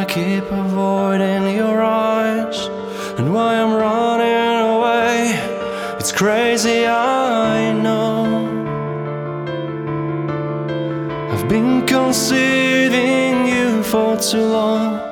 keep avoiding your eyes, and why I'm running away. It's crazy, I know. I've been concealing you for too long.